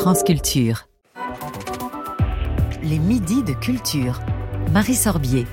France Culture. Les midis de culture. Marie Sorbier.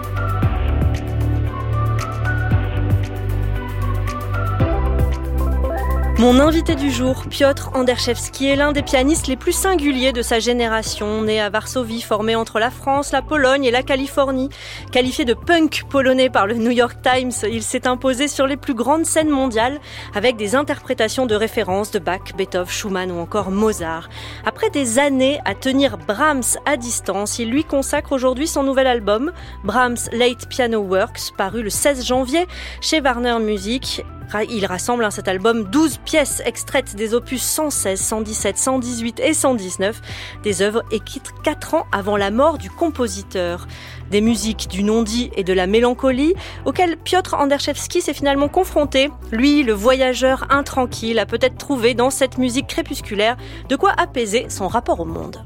Mon invité du jour, Piotr Anderszewski, est l'un des pianistes les plus singuliers de sa génération. Né à Varsovie, formé entre la France, la Pologne et la Californie. Qualifié de punk polonais par le New York Times, il s'est imposé sur les plus grandes scènes mondiales avec des interprétations de références de Bach, Beethoven, Schumann ou encore Mozart. Après des années à tenir Brahms à distance, il lui consacre aujourd'hui son nouvel album, Brahms Late Piano Works, paru le 16 janvier chez Warner Music. Il rassemble cet album 12 pièces extraites des opus 116, 117, 118 et 119, des œuvres écrites 4 ans avant la mort du compositeur. Des musiques du non-dit et de la mélancolie auxquelles Piotr Anderszewski s'est finalement confronté. Lui, le voyageur intranquille, a peut-être trouvé dans cette musique crépusculaire de quoi apaiser son rapport au monde.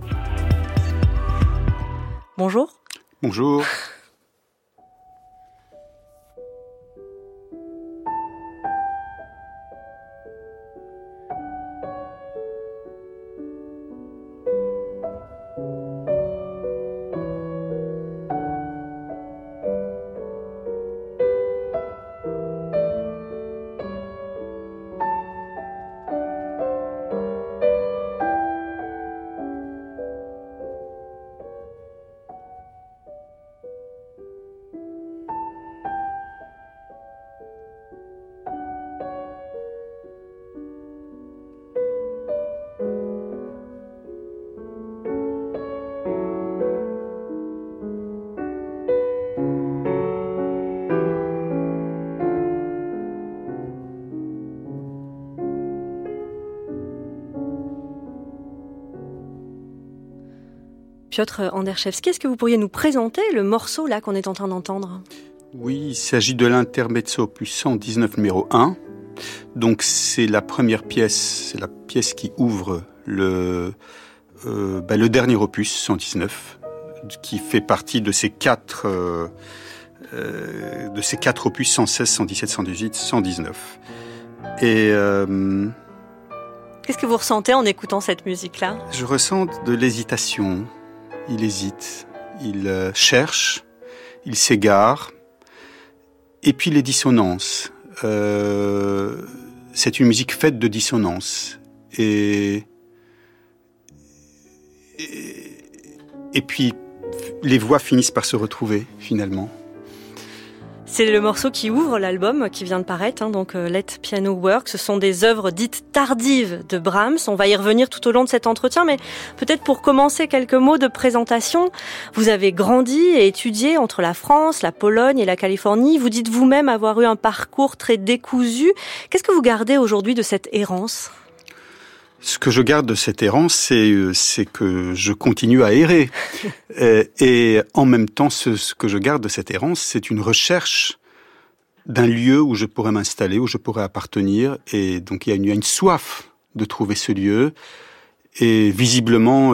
Bonjour. Bonjour. Piotr Anderszewski, est-ce que vous pourriez nous présenter le morceau là qu'on est en train d'entendre ? Oui, il s'agit de l'intermezzo opus 119 numéro 1. Donc c'est la première pièce, c'est la pièce qui ouvre le dernier opus 119, qui fait partie de ces quatre opus 116, 117, 118, 119. Et qu'est-ce que vous ressentez en écoutant cette musique-là ? Je ressens de l'hésitation. Il hésite, il cherche, il s'égare. Et puis les dissonances. C'est une musique faite de dissonances. Et puis les voix finissent par se retrouver finalement. C'est le morceau qui ouvre l'album qui vient de paraître, donc Late Piano Works. Ce sont des œuvres dites tardives de Brahms. On va y revenir tout au long de cet entretien, mais peut-être pour commencer, quelques mots de présentation. Vous avez grandi et étudié entre la France, la Pologne et la Californie. Vous dites vous-même avoir eu un parcours très décousu. Qu'est-ce que vous gardez aujourd'hui de cette errance ? Ce que je garde de cette errance, c'est que je continue à errer. Et en même temps, ce que je garde de cette errance, c'est une recherche d'un lieu où je pourrais m'installer, où je pourrais appartenir. Et donc, il y a une soif de trouver ce lieu. Et visiblement,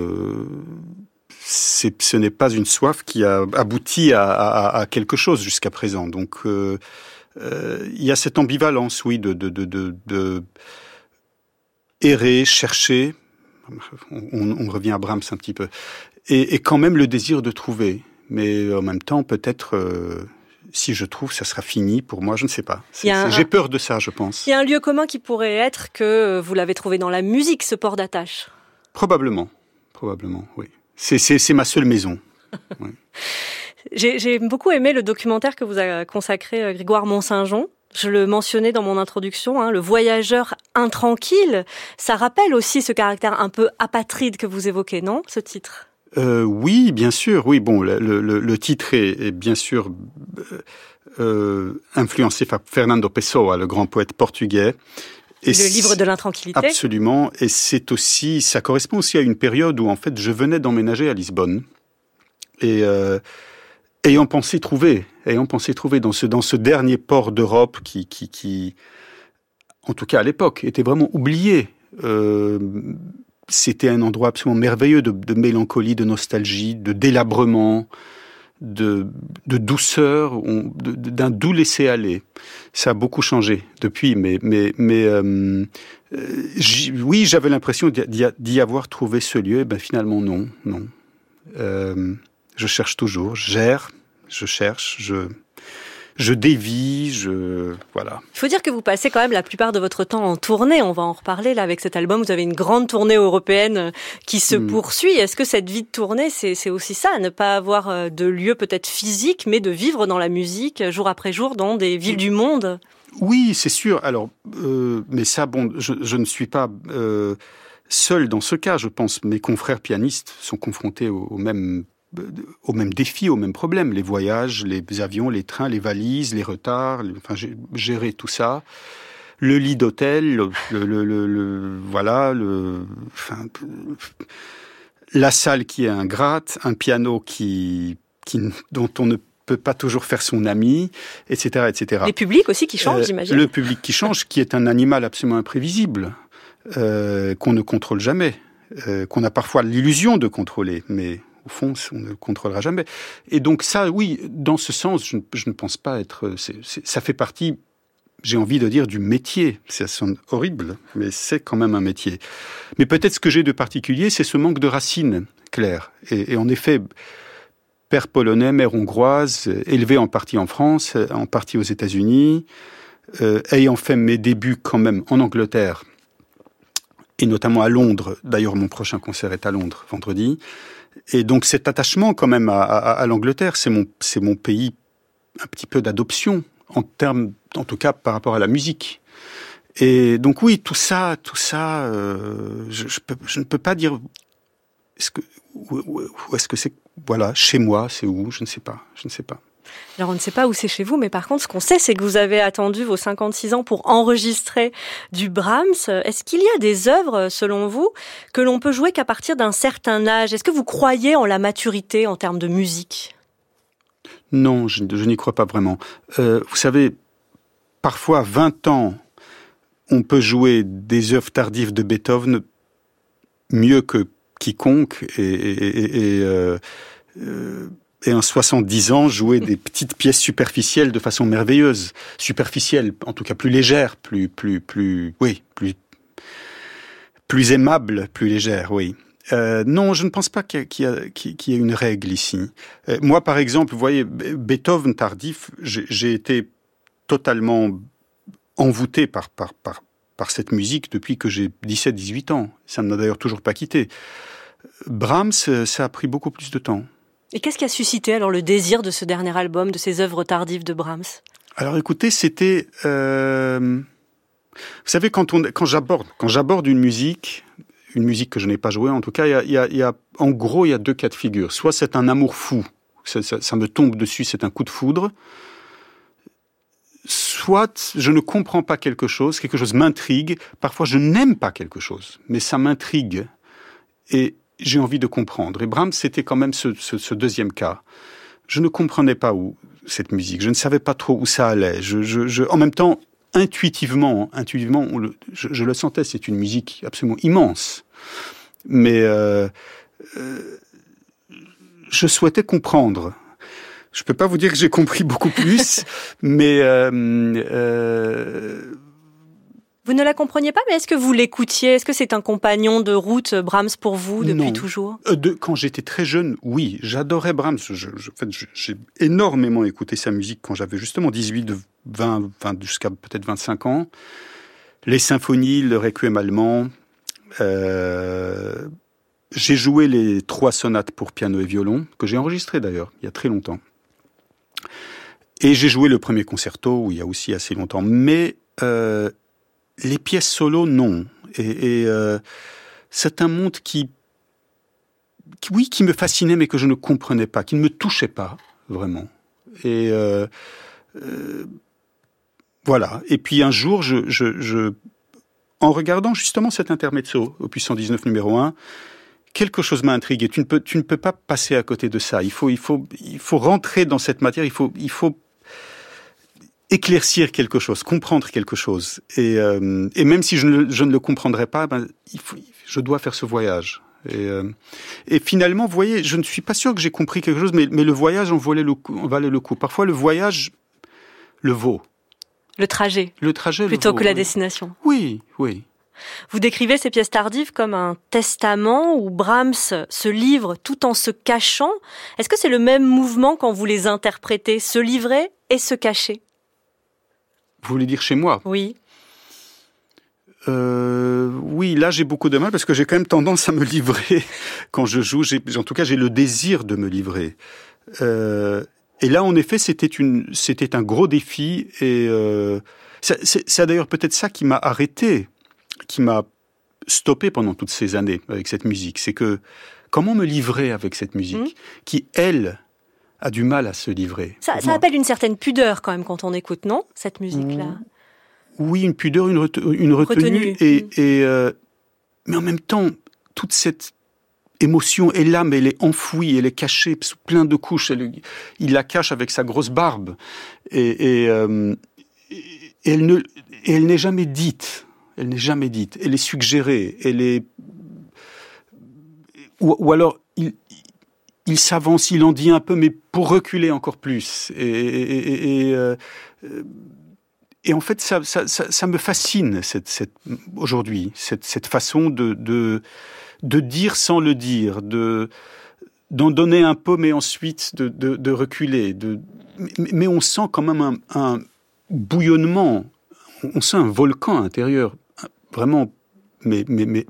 ce n'est pas une soif qui a abouti à quelque chose jusqu'à présent. Donc, il y a cette ambivalence, oui, de errer, chercher, on revient à Brahms un petit peu, et quand même le désir de trouver. Mais en même temps, peut-être, si je trouve, ça sera fini pour moi, je ne sais pas. J'ai peur de ça, je pense. Il y a un lieu commun qui pourrait être que vous l'avez trouvé dans la musique, ce port d'attache. Probablement, oui. C'est ma seule maison. Oui. J'ai beaucoup aimé le documentaire que vous a consacré Grégoire Mont-Saint-Jean. Je le mentionnais dans mon introduction, le voyageur intranquille. Ça rappelle aussi ce caractère un peu apatride que vous évoquez, non, ce titre ? Oui, bien sûr. Oui, bon, le titre est bien sûr influencé par Fernando Pessoa, le grand poète portugais. Et le livre de l'intranquillité. Absolument. Et ça correspond aussi à une période où en fait je venais d'emménager à Lisbonne et ayant pensé trouver dans ce dernier port d'Europe qui, en tout cas à l'époque, était vraiment oublié. C'était un endroit absolument merveilleux de mélancolie, de nostalgie, de délabrement, de douceur, d'un doux laisser-aller. Ça a beaucoup changé depuis, mais Oui, j'avais l'impression d'y avoir trouvé ce lieu. Finalement, non. Je cherche toujours, je cherche, je dévie, voilà. Il faut dire que vous passez quand même la plupart de votre temps en tournée. On va en reparler là avec cet album. Vous avez une grande tournée européenne qui se poursuit. Est-ce que cette vie de tournée, c'est aussi ça, ne pas avoir de lieu peut-être physique, mais de vivre dans la musique jour après jour dans des villes du monde? Oui, c'est sûr. Alors, mais ça, je ne suis pas seul dans ce cas. Je pense mes confrères pianistes sont confrontés au même défi, au même problème. Les voyages, les avions, les trains, les valises, les retards, gérer tout ça. Le lit d'hôtel, la salle qui est ingrate, un piano dont on ne peut pas toujours faire son ami, etc., etc. Les publics aussi qui changent, j'imagine. Le public qui change, qui est un animal absolument imprévisible, qu'on ne contrôle jamais, qu'on a parfois l'illusion de contrôler, mais au fond, on ne le contrôlera jamais. Et donc ça, oui, dans ce sens, je ne pense pas être... ça fait partie, j'ai envie de dire, du métier. Ça sonne horrible, mais c'est quand même un métier. Mais peut-être ce que j'ai de particulier, c'est ce manque de racines claires. Et en effet, père polonais, mère hongroise, élevé en partie en France, en partie aux États-Unis, ayant fait mes débuts quand même en Angleterre, et notamment à Londres. D'ailleurs, mon prochain concert est à Londres, vendredi. Et donc cet attachement quand même à l'Angleterre, c'est mon pays un petit peu d'adoption, en tout cas par rapport à la musique. Et donc oui, tout ça, je ne peux pas dire où est-ce que c'est, voilà, chez moi, c'est où, je ne sais pas. Alors on ne sait pas où c'est chez vous, mais par contre ce qu'on sait, c'est que vous avez attendu vos 56 ans pour enregistrer du Brahms. Est-ce qu'il y a des œuvres, selon vous, que l'on peut jouer qu'à partir d'un certain âge? Est-ce que vous croyez en la maturité en termes de musique? Non, je n'y crois pas vraiment. Vous savez, parfois, 20 ans, on peut jouer des œuvres tardives de Beethoven mieux que quiconque, et en 70 ans, jouer des petites pièces superficielles de façon merveilleuse. Superficielles, en tout cas plus légères, plus aimable, plus légère, oui. Non, je ne pense pas qu'il y ait une règle ici. Moi, par exemple, vous voyez, Beethoven tardif, j'ai été totalement envoûté par cette musique depuis que j'ai 17-18 ans. Ça ne m'a d'ailleurs toujours pas quitté. Brahms, ça a pris beaucoup plus de temps. Et qu'est-ce qui a suscité alors le désir de ce dernier album, de ces œuvres tardives de Brahms? Alors écoutez, c'était... vous savez, quand j'aborde une musique que je n'ai pas jouée, en tout cas, en gros, il y a deux cas de figure. Soit c'est un amour fou, ça me tombe dessus, c'est un coup de foudre. Soit je ne comprends pas quelque chose m'intrigue. Parfois, je n'aime pas quelque chose, mais ça m'intrigue. Et j'ai envie de comprendre. Et Brahms, c'était quand même ce deuxième cas. Je ne comprenais pas où cette musique. Je ne savais pas trop où ça allait. En même temps, intuitivement, je le sentais. C'est une musique absolument immense. Mais je souhaitais comprendre. Je peux pas vous dire que j'ai compris beaucoup plus, mais vous ne la compreniez pas, mais est-ce que vous l'écoutiez? Est-ce que c'est un compagnon de route, Brahms, pour vous, depuis toujours? Quand j'étais très jeune, oui, j'adorais Brahms. J'ai énormément écouté sa musique quand j'avais justement 18, 20 jusqu'à peut-être 25 ans. Les symphonies, le requiem allemand. J'ai joué les 3 sonates pour piano et violon, que j'ai enregistrées d'ailleurs, il y a très longtemps. Et j'ai joué le premier concerto, il y a aussi assez longtemps. Mais les pièces solo, non. Et c'est un monde qui me fascinait, mais que je ne comprenais pas, qui ne me touchait pas, vraiment. Et voilà. Et puis un jour, en regardant justement cet intermezzo, opus 119 numéro 1, quelque chose m'a intrigué. Tu ne peux pas passer à côté de ça. Il faut rentrer dans cette matière, il faut éclaircir quelque chose, comprendre quelque chose. Et même si je ne le comprendrai pas, je dois faire ce voyage. Et finalement, vous voyez, je ne suis pas sûr que j'ai compris quelque chose, mais le voyage en valait le coup. Parfois, le voyage le vaut. Le trajet plutôt que la destination. Oui. Vous décrivez ces pièces tardives comme un testament où Brahms se livre tout en se cachant. Est-ce que c'est le même mouvement quand vous les interprétez, se livrer et se cacher? Vous voulez dire chez moi? Oui. Oui, là j'ai beaucoup de mal parce que j'ai quand même tendance à me livrer quand je joue. En tout cas, j'ai le désir de me livrer. Et là, en effet, c'était un gros défi. Et c'est d'ailleurs peut-être ça qui m'a arrêté, qui m'a stoppé pendant toutes ces années avec cette musique. C'est que comment me livrer avec cette musique qui, elle, a du mal à se livrer. Ça appelle une certaine pudeur quand même quand on écoute, non, cette musique-là? Oui, une pudeur, une retenue. Mais en même temps, toute cette émotion est là, mais elle est enfouie, elle est cachée sous plein de couches. Il la cache avec sa grosse barbe. Et elle n'est jamais dite. Elle n'est jamais dite. Elle est suggérée. Elle est... Ou alors, il s'avance, il en dit un peu, mais pour reculer encore plus. Et en fait, ça me fascine aujourd'hui, cette façon de dire sans le dire, d'en donner un peu, mais ensuite de reculer. Mais on sent quand même un bouillonnement, on sent un volcan intérieur, vraiment, mais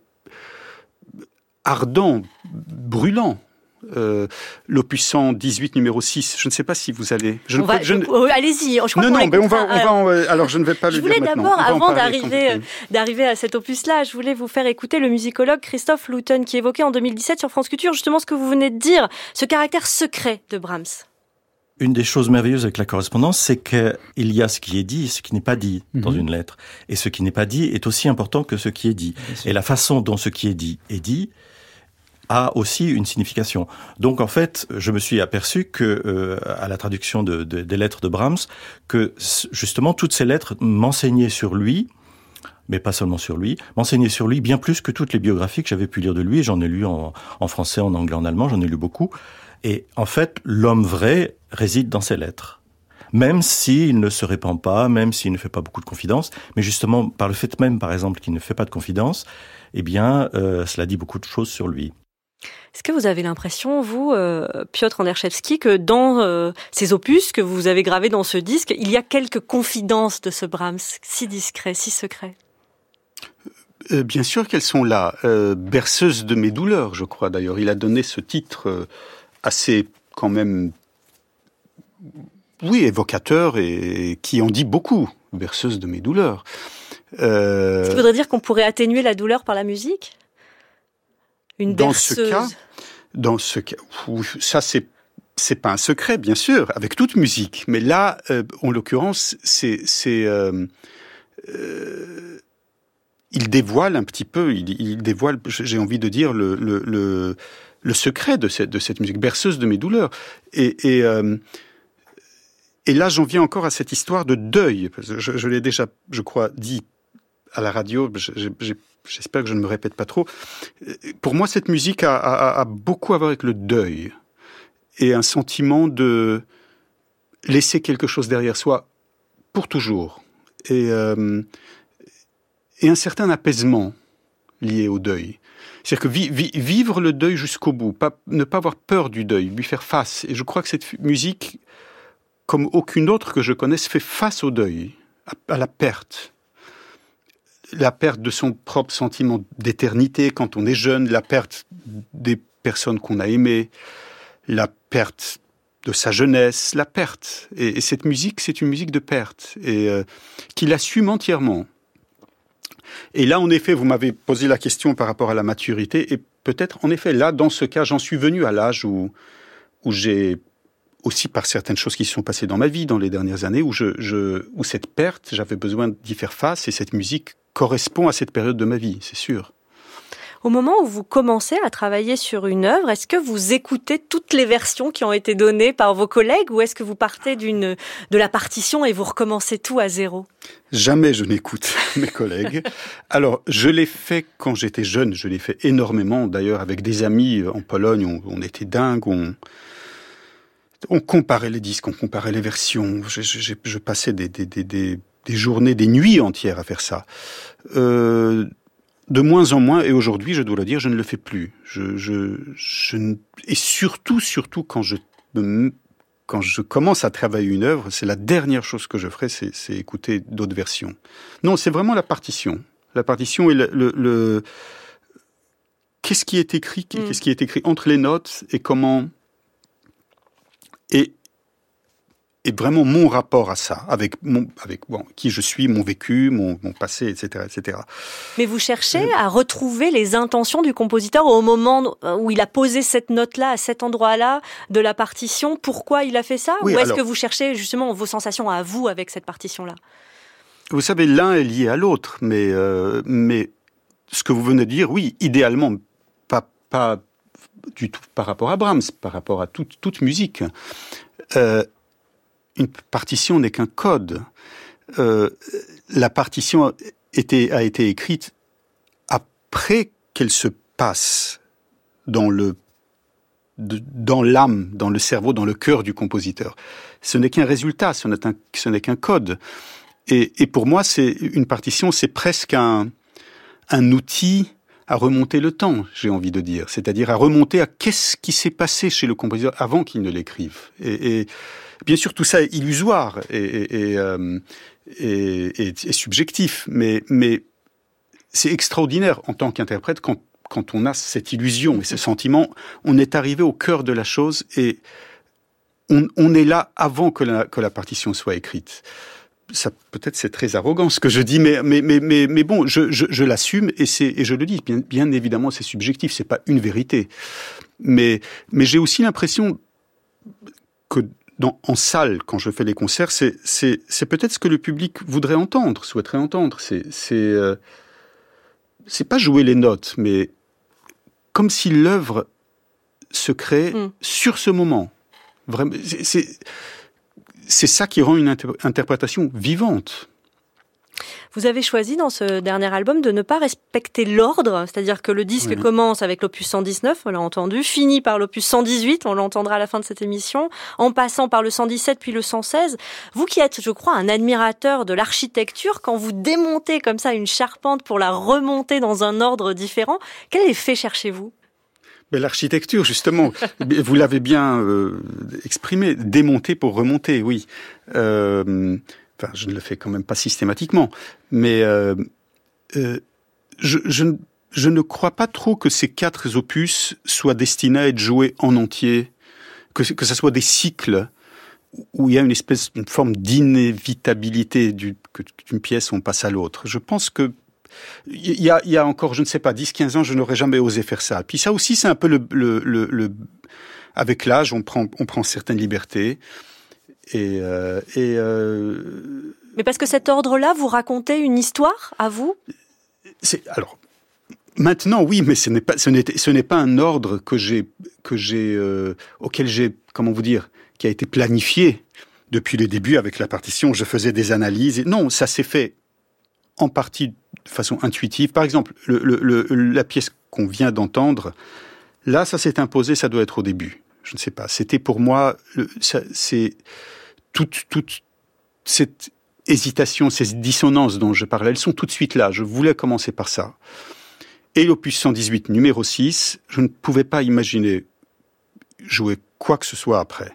ardent, brûlant. L'opus 118 numéro 6, je ne sais pas si vous allez... Allez-y, je crois alors je ne vais pas le dire maintenant. Je voulais d'abord, d'arriver à cet opus-là, je voulais vous faire écouter le musicologue Christophe Lutten qui évoquait en 2017 sur France Culture justement ce que vous venez de dire, ce caractère secret de Brahms. Une des choses merveilleuses avec la correspondance, c'est qu'il y a ce qui est dit et ce qui n'est pas dit dans une lettre. Et ce qui n'est pas dit est aussi important que ce qui est dit. Et la façon dont ce qui est dit a aussi une signification. Donc en fait, je me suis aperçu que à la traduction des lettres de Brahms, que justement toutes ces lettres m'enseignaient sur lui, mais pas seulement sur lui, m'enseignaient sur lui bien plus que toutes les biographies que j'avais pu lire de lui. J'en ai lu en français, en anglais, en allemand, j'en ai lu beaucoup. Et en fait, l'homme vrai réside dans ses lettres. Même s'il ne se répand pas, même s'il ne fait pas beaucoup de confidences, mais justement par le fait même, par exemple, qu'il ne fait pas de confidences, eh bien, cela dit beaucoup de choses sur lui. Est-ce que vous avez l'impression, vous, Piotr Anderszewski, que dans ces opus que vous avez gravés dans ce disque, il y a quelques confidences de ce Brahms, si discret, si secret? Bien sûr qu'elles sont là. Berceuse de mes douleurs, je crois d'ailleurs. Il a donné ce titre assez, quand même, oui, évocateur et qui en dit beaucoup. Berceuse de mes douleurs. Ce qui voudrait dire qu'on pourrait atténuer la douleur par la musique? Une berceuse. Dans ce cas, ça c'est pas un secret, bien sûr, avec toute musique. Mais là, en l'occurrence, il dévoile un petit peu, il dévoile, j'ai envie de dire, le secret de cette musique, berceuse de mes douleurs. Et là, j'en viens encore à cette histoire de deuil. Je l'ai déjà, je crois, dit à la radio. J'espère que je ne me répète pas trop. Pour moi, cette musique a beaucoup à voir avec le deuil et un sentiment de laisser quelque chose derrière soi pour toujours et un certain apaisement lié au deuil. C'est-à-dire que vivre le deuil jusqu'au bout, ne pas avoir peur du deuil, lui faire face. Et je crois que cette musique, comme aucune autre que je connaisse, fait face au deuil, à la perte. La perte de son propre sentiment d'éternité quand on est jeune, la perte des personnes qu'on a aimées, la perte de sa jeunesse, la perte. Et cette musique, c'est une musique de perte, et qu'il assume entièrement. Et là, en effet, vous m'avez posé la question par rapport à la maturité, et peut-être, en effet, là, dans ce cas, j'en suis venu à l'âge où j'ai, aussi par certaines choses qui se sont passées dans ma vie dans les dernières années, où cette perte, j'avais besoin d'y faire face, et cette musique correspond à cette période de ma vie, c'est sûr. Au moment où vous commencez à travailler sur une œuvre, est-ce que vous écoutez toutes les versions qui ont été données par vos collègues ou est-ce que vous partez de la partition et vous recommencez tout à zéro? Jamais je n'écoute mes collègues. Alors, je l'ai fait quand j'étais jeune, je l'ai fait énormément. D'ailleurs, avec des amis en Pologne, on était dingues, on comparait les disques, on comparait les versions. Je passais des journées, des nuits entières à faire ça. de moins en moins, et aujourd'hui, je dois le dire, je ne le fais plus. Et surtout quand je commence à travailler une œuvre, c'est la dernière chose que je ferai, c'est écouter d'autres versions. Non, c'est vraiment la partition. La partition est qu'est-ce qui est écrit, qu'est-ce qui est écrit entre les notes et comment, et vraiment mon rapport à ça, avec qui je suis, mon vécu, mon passé, etc., etc. Mais vous cherchez à retrouver les intentions du compositeur au moment où il a posé cette note-là, à cet endroit-là de la partition. Pourquoi il a fait ça? Oui, ou est-ce que vous cherchez justement vos sensations à vous avec cette partition-là? Vous savez, l'un est lié à l'autre, mais ce que vous venez de dire, oui, idéalement, pas du tout par rapport à Brahms, par rapport à toute musique. Une partition n'est qu'un code. La partition a été écrite après qu'elle se passe dans l'âme, dans le cerveau, dans le cœur du compositeur. Ce n'est qu'un résultat, ce n'est qu'un code. Et pour moi, une partition, c'est presque un outil à remonter le temps, j'ai envie de dire. C'est-à-dire à remonter à qu'est-ce qui s'est passé chez le compositeur avant qu'il ne l'écrive. Et bien sûr, tout ça est illusoire et subjectif, mais c'est extraordinaire en tant qu'interprète quand on a cette illusion et ce sentiment. On est arrivé au cœur de la chose et on est là avant que la partition soit écrite. Ça, peut-être c'est très arrogant ce que je dis, mais bon, je l'assume et je le dis. Bien évidemment, c'est subjectif, c'est pas une vérité. Mais j'ai aussi l'impression que en salle, quand je fais les concerts, c'est peut-être ce que le public voudrait entendre, souhaiterait entendre. C'est pas jouer les notes, mais comme si l'œuvre se crée sur ce moment. Vraiment, c'est ça qui rend une interprétation vivante. Vous avez choisi dans ce dernier album de ne pas respecter l'ordre, c'est-à-dire que le disque commence avec l'opus 119, on l'a entendu, finit par l'opus 118, on l'entendra à la fin de cette émission, en passant par le 117 puis le 116. Vous qui êtes, je crois, un admirateur de l'architecture, quand vous démontez comme ça une charpente pour la remonter dans un ordre différent, quel effet cherchez-vous? Mais l'architecture, justement, vous l'avez bien exprimé, démonter pour remonter, oui. Enfin, je ne le fais quand même pas systématiquement, mais je ne crois pas trop que ces 4 opus soient destinés à être joués en entier, que ça soit des cycles où il y a une forme d'inévitabilité d'une pièce, on passe à l'autre. Je pense que il y a encore, je ne sais pas, 10-15 ans, je n'aurais jamais osé faire ça. Puis ça aussi, c'est un peu avec l'âge, on prend certaines libertés. Mais parce que cet ordre-là, vous racontez une histoire à vous? Alors, maintenant, oui, mais ce n'est pas un ordre auquel j'ai, comment vous dire, qui a été planifié depuis le début avec la partition. Je faisais des analyses. Non, ça s'est fait en partie de façon intuitive. Par exemple, la pièce qu'on vient d'entendre, là, ça s'est imposé, ça doit être au début. Je ne sais pas. C'était pour moi, c'est toute cette hésitation, ces dissonances dont je parlais, elles sont tout de suite là. Je voulais commencer par ça. Et l'opus 118, numéro 6, je ne pouvais pas imaginer jouer quoi que ce soit après.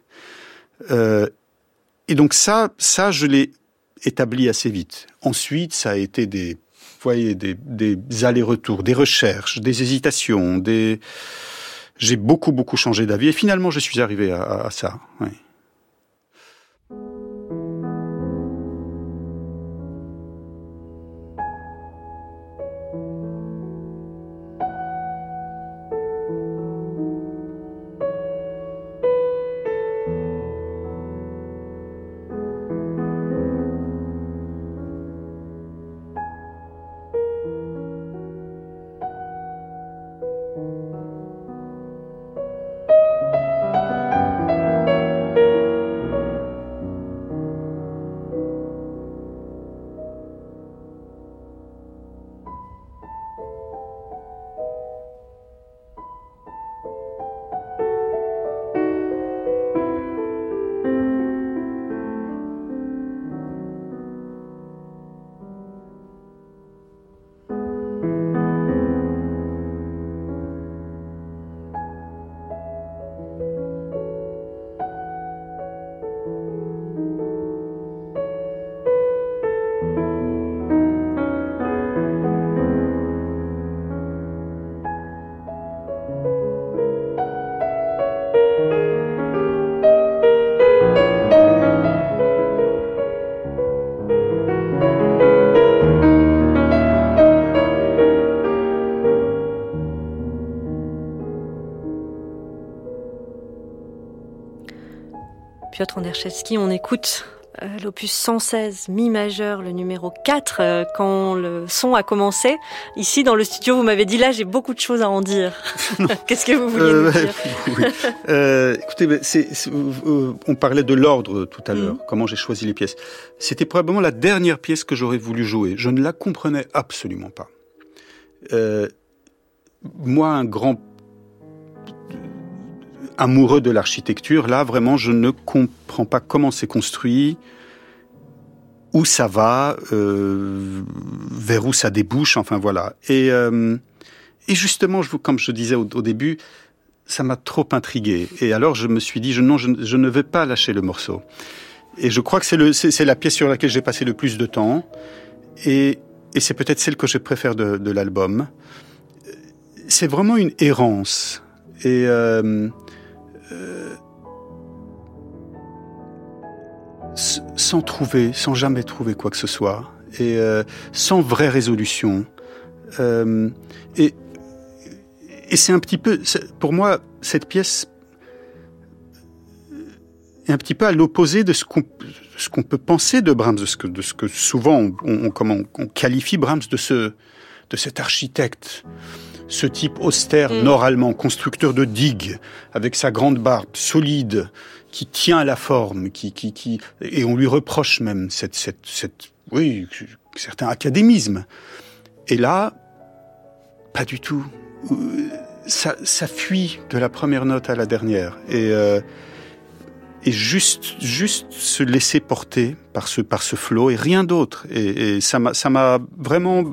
Et donc ça, je l'ai établi assez vite. Ensuite, ça a été des allers-retours, des recherches, des hésitations, j'ai beaucoup changé d'avis et finalement je suis arrivé à ça. Oui. Piotr Anderszewski, on écoute l'opus 116, mi majeur, le numéro 4, quand le son a commencé. Ici, dans le studio, vous m'avez dit, là, j'ai beaucoup de choses à en dire. Qu'est-ce que vous vouliez nous dire? Oui. Écoutez, on parlait de l'ordre tout à l'heure, comment j'ai choisi les pièces. C'était probablement la dernière pièce que j'aurais voulu jouer. Je ne la comprenais absolument pas. Moi, un grand amoureux de l'architecture, là, vraiment, je ne comprends pas comment c'est construit, où ça va, vers où ça débouche, enfin voilà. Et justement, comme je disais au début, ça m'a trop intrigué. Et alors, je me suis dit, je ne vais pas lâcher le morceau. Et je crois que c'est la pièce sur laquelle j'ai passé le plus de temps. Et c'est peut-être celle que je préfère de l'album. C'est vraiment une errance. Et sans jamais trouver quoi que ce soit, et sans vraie résolution. Et c'est un petit peu, pour moi, cette pièce est un petit peu à l'opposé de ce qu'on peut penser de Brahms, de ce que souvent on qualifie Brahms de cet architecte. Ce type austère, nord-allemand, constructeur de digues, avec sa grande barbe, solide, qui tient à la forme, et on lui reproche même certains académismes. Et là, pas du tout. Ça fuit de la première note à la dernière. Et juste se laisser porter par ce flot et rien d'autre. Et ça m'a vraiment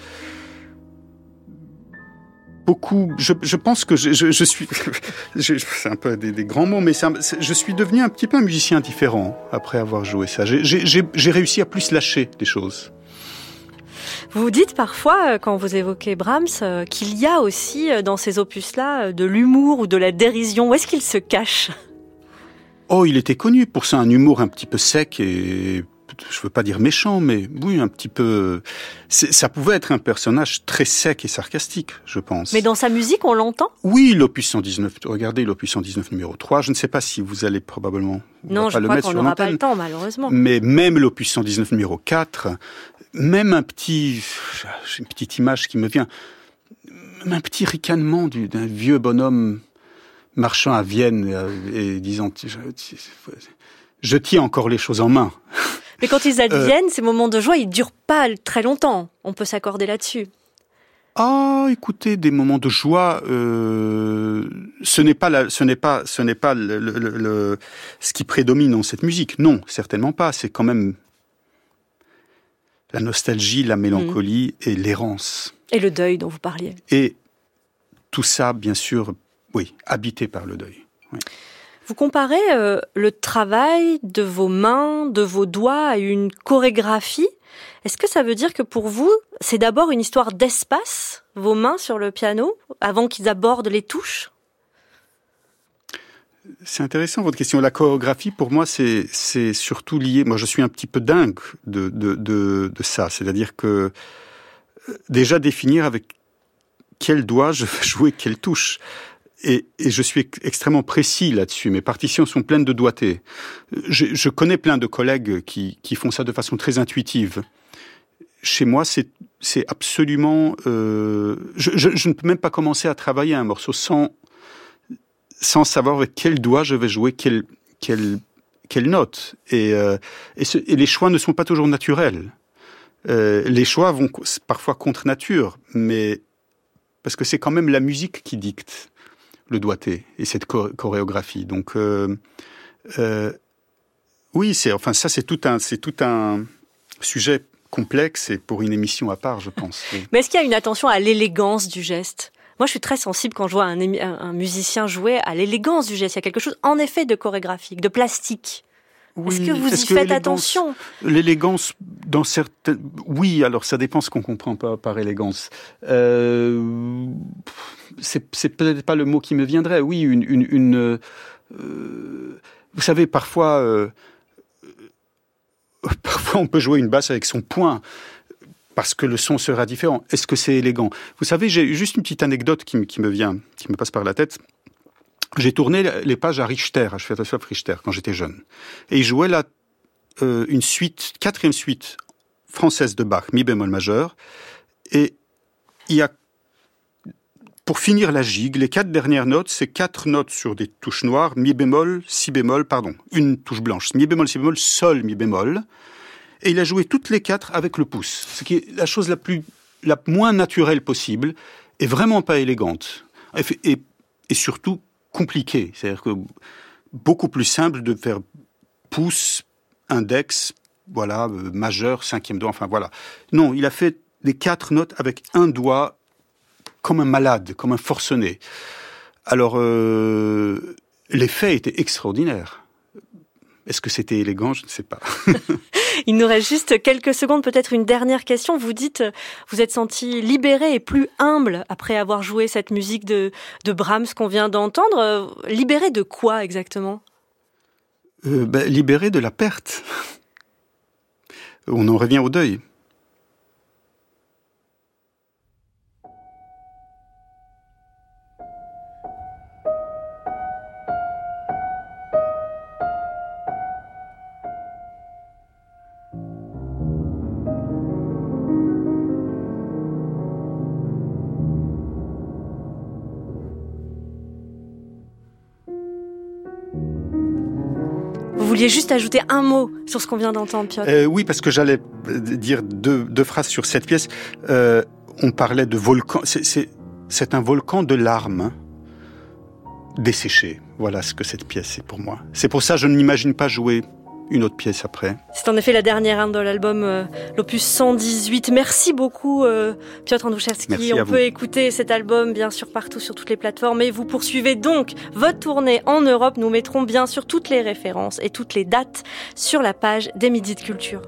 beaucoup. Je pense que je suis. C'est un peu des grands mots, mais je suis devenu un petit peu un musicien différent après avoir joué ça. J'ai réussi à plus lâcher des choses. Vous dites parfois, quand vous évoquez Brahms, qu'il y a aussi dans ces opus-là de l'humour ou de la dérision. Où est-ce qu'il se cache? Oh, il était connu pour ça, un humour un petit peu sec et je veux pas dire méchant, mais oui, un petit peu. Ça pouvait être un personnage très sec et sarcastique, je pense. Mais dans sa musique, on l'entend? Oui, l'opus 119. Regardez l'opus 119 numéro 3. Je ne sais pas si vous allez probablement. Non, je crois qu'on n'aura pas le temps, malheureusement. Mais même l'opus 119 numéro 4, même j'ai une petite image qui me vient, même un petit ricanement d'un vieux bonhomme marchant à Vienne et disant je tiens encore les choses en main. Mais quand ils adviennent, ces moments de joie, ils durent pas très longtemps. On peut s'accorder là-dessus. Ah, écoutez, des moments de joie, ce n'est pas ce qui prédomine dans cette musique. Non, certainement pas. C'est quand même la nostalgie, la mélancolie et l'errance. Et le deuil dont vous parliez. Et tout ça, bien sûr, oui, habité par le deuil. Oui. Vous comparez le travail de vos mains, de vos doigts à une chorégraphie. Est-ce que ça veut dire que pour vous, c'est d'abord une histoire d'espace, vos mains sur le piano, avant qu'ils abordent les touches? C'est intéressant votre question. La chorégraphie, pour moi, c'est surtout lié. Moi, je suis un petit peu dingue de ça. C'est-à-dire que déjà définir avec quel doigt je vais jouer quelle touche. Et je suis extrêmement précis là-dessus. Mes partitions sont pleines de doigté. Je connais plein de collègues qui font ça de façon très intuitive. Chez moi, c'est absolument. Je ne peux même pas commencer à travailler un morceau sans savoir avec quel doigt je vais jouer quelle note. Et les choix ne sont pas toujours naturels. Les choix vont parfois contre nature, mais parce que c'est quand même la musique qui dicte le doigté et cette chorégraphie. Donc, oui, c'est tout un sujet complexe et pour une émission à part, je pense. Oui. Mais est-ce qu'il y a une attention à l'élégance du geste? Moi, je suis très sensible quand je vois un musicien jouer à l'élégance du geste. Il y a quelque chose, en effet, de chorégraphique, de plastique. Oui. Est-ce que vous y faites attention? L'élégance, dans certaines... Oui, alors ça dépend ce qu'on comprend par élégance. C'est peut-être pas le mot qui me viendrait. Oui, vous savez, parfois on peut jouer une basse avec son poing parce que le son sera différent. Est-ce que c'est élégant? Vous savez, j'ai juste une petite anecdote qui me passe par la tête. j'ai tourné les pages à Richter, à Sviatoslav Richter, quand j'étais jeune. Et il jouait là une suite, 4e suite française de Bach, mi bémol majeur. Et il y a, pour finir la gigue, les 4 dernières notes, c'est 4 notes sur des touches noires, mi bémol, si bémol, pardon, une touche blanche, mi bémol, si bémol, sol, mi bémol. Et il a joué toutes les 4 avec le pouce, ce qui est la chose la moins naturelle possible, et vraiment pas élégante. Et surtout compliquée. C'est-à-dire que beaucoup plus simple de faire pouce, index, voilà, majeur, 5e doigt, enfin voilà. Non, il a fait les 4 notes avec un doigt, comme un malade, comme un forcené. Alors, l'effet était extraordinaire. Est-ce que c'était élégant? Je ne sais pas. Il nous reste juste quelques secondes, peut-être une dernière question. Vous dites, vous êtes senti libéré et plus humble après avoir joué cette musique de Brahms qu'on vient d'entendre. Libéré de quoi exactement? Libéré de la perte. On en revient au deuil. Vous vouliez juste ajouter un mot sur ce qu'on vient d'entendre, Piotr. Oui, parce que j'allais dire deux phrases sur cette pièce. On parlait de volcan. C'est un volcan de larmes desséchées. Voilà ce que cette pièce est pour moi. C'est pour ça que je ne m'imagine pas jouer une autre pièce après. C'est en effet la dernière de l'album, l'opus 118. Merci beaucoup, Piotr Androuchevski. On peut écouter cet album, bien sûr, partout sur toutes les plateformes. Et vous poursuivez donc votre tournée en Europe. Nous mettrons bien sûr toutes les références et toutes les dates sur la page des Midis de Culture.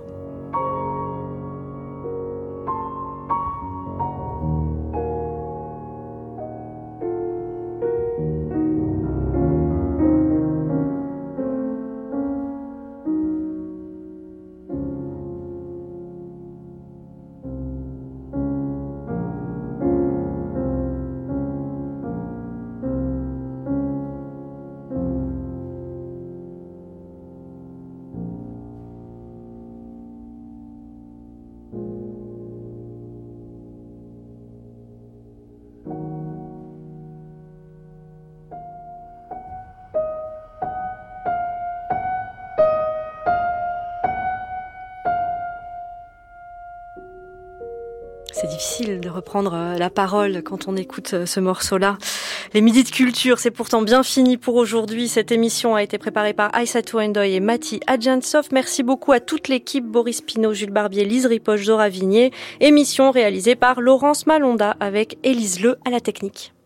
C'est difficile de reprendre la parole quand on écoute ce morceau-là. Les Midis de Culture, c'est pourtant bien fini pour aujourd'hui. Cette émission a été préparée par Aïssatou Endoy et Mati Adjansov. Merci beaucoup à toute l'équipe, Boris Pinault, Jules Barbier, Lise Ripoche, Zora Vignier. Émission réalisée par Laurence Malonda avec Élise Le à la technique.